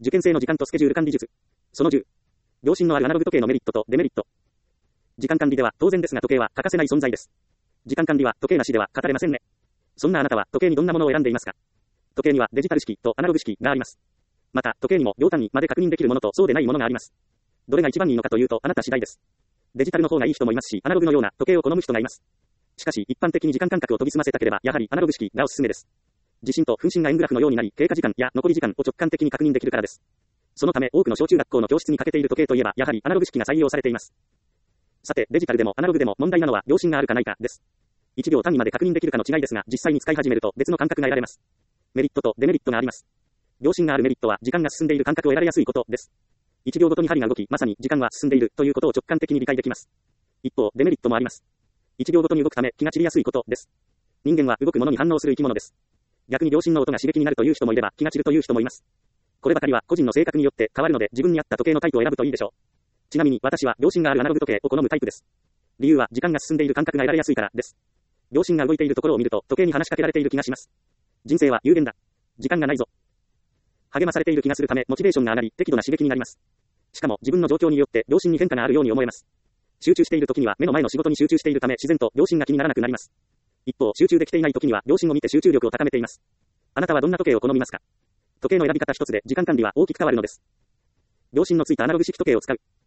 受験生の時間とスケジュール管理術。その10。良心のあるアナログ時計のメリットとデメリット。時間管理では当然ですが時計は欠かせない存在です。時間管理は時計なしでは語れませんね。そんなあなたは時計にどんなものを選んでいますか？時計にはデジタル式とアナログ式があります。また、時計にも秒単位まで確認できるものとそうでないものがあります。どれが一番いいのかというとあなた次第です。デジタルの方がいい人もいますし、アナログのような時計を好む人がいます。しかし、一般的に時間感覚を研ぎ澄ませたければ、やはりアナログ式がおすすめです。地震と分針が円グラフのようになり、経過時間や残り時間を直感的に確認できるからです。そのため、多くの小中学校の教室に欠けている時計といえば、やはりアナログ式が採用されています。さて、デジタルでもアナログでも問題なのは良心があるかないかです。1秒単位まで確認できるかの違いですが、実際に使い始めると別の感覚が得られます。メリットとデメリットがあります。良心があるメリットは時間が進んでいる感覚を得られやすいことです。1秒ごとに針が動き、まさに時間は進んでいるということを直感的に理解できます。一方、デメリットもあります。1秒ごとに動くため気が散りやすいことです。人間は動くものに反応する生き物です。逆に良心の音が刺激になるという人もいれば気が散るという人もいます。こればかりは個人の性格によって変わるので自分に合った時計のタイプを選ぶといいでしょう。ちなみに私は良心があるアナログ時計を好むタイプです。理由は時間が進んでいる感覚が得られやすいからです。良心が動いているところを見ると時計に話しかけられている気がします。人生は有限だ。時間がないぞ。励まされている気がするためモチベーションが上がり適度な刺激になります。しかも自分の状況によって良心に変化があるように思えます。集中している時には目の前の仕事に集中しているため自然と良心が気にならなくなります。一方、集中できていない時には良心を見て集中力を高めています。あなたはどんな時計を好みますか？時計の選び方一つで時間管理は大きく変わるのです。良心のついたアナログ式時計を使う。